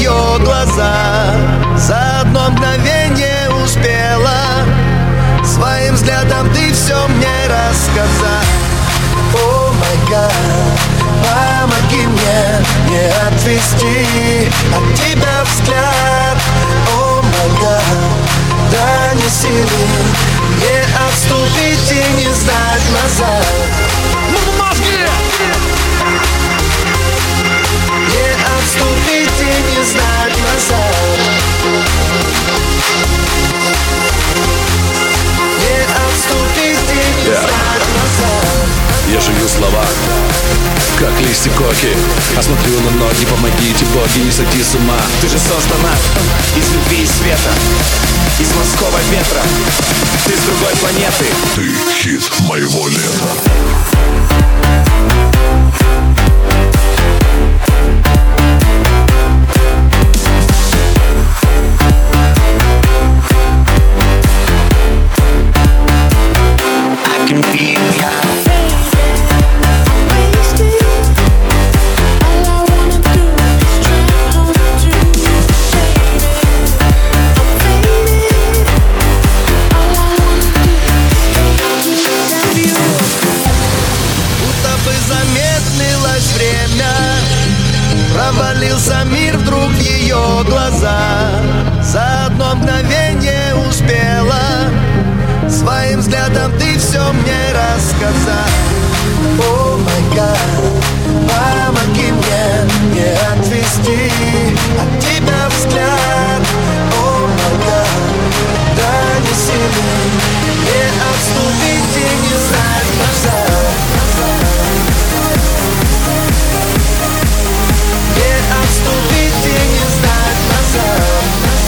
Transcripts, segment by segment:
ее глаза. За одно мгновение успела своим взглядом ты все мне рассказать. О май гад, помоги мне не отвести от тебя взгляд. О май гад, дай мне силы не отступить и не сдать назад. Не отступить и не сдать назад. Не отступить и не сдать назад. Я жую слова, как листья коки, а смотрю на ноги, помогите боги, не сойти с ума. Ты же создана из любви и света, из морского ветра. Ты с другой планеты. Ты хит моего лета. Замедлилось время, провалился мир вдруг в ее глаза. За одно мгновение успела своим взглядом ты все мне рассказать. О май гад, помоги мне не отвести от тебя взгляд. О май гад, дай мне силы не отступить и не сдать назад. Отступить и не сдать назад.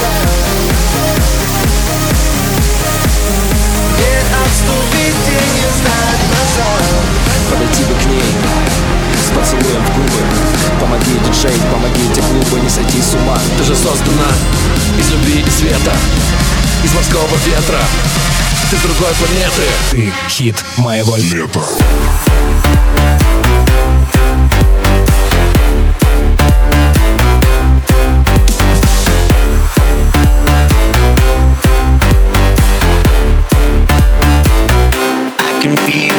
Не отступить и не сдать назад. Подойти бы к ней с поцелуем в губы. Помоги, диджей, помогите клубы не сойти с ума. Ты же создана из любви и света, из морского ветра. Ты с другой планеты. Ты хит моего Лето. Can feel